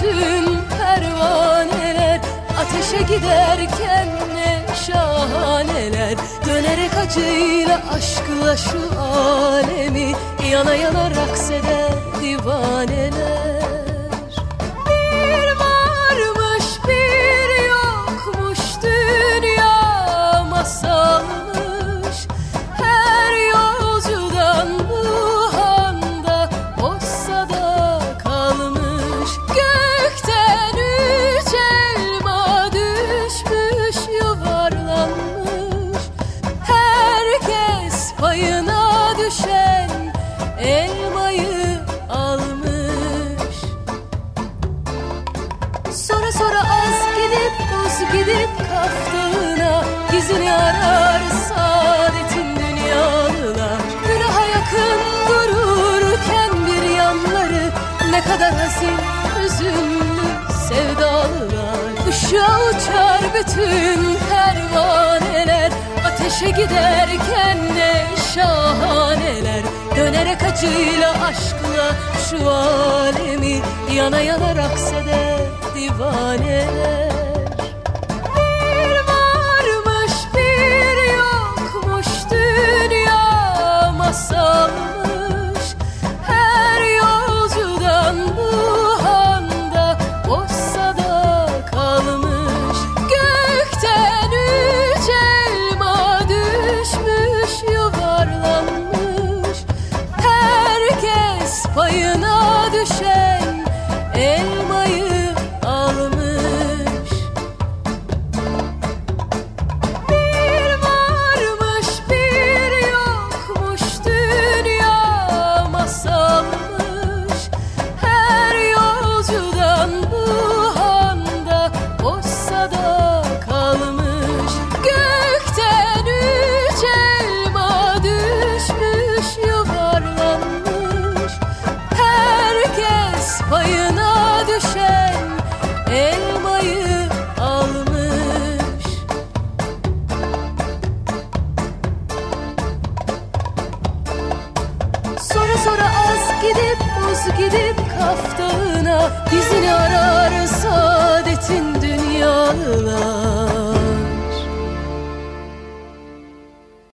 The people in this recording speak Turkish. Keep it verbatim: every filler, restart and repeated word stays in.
bütün pervaneler, ateşe giderken ne şahaneler. Dönerek acıyla aşkla şu alemi, yana yana raks eder divaneler. Bir varmış bir yokmuş, dünya masalmış. Her yolcudan bu handa boş sada kalmış. Gökten üç elma düşmüş, yuvarlanmış. Herkes payına düşen elmayı almış. Sonra sonra az gidip uz gidip kaftığına, gizini arar saadetin dünyalılar. Günaha yakın dururken bir yanları, ne kadar hazin, hüzünlü sevdalılar. Uşağa uçar bütün pervaneler, ateşe giderken ne şahaneler. Dönerek acıyla aşkla şu alemi, yana yana raks eder divaneler.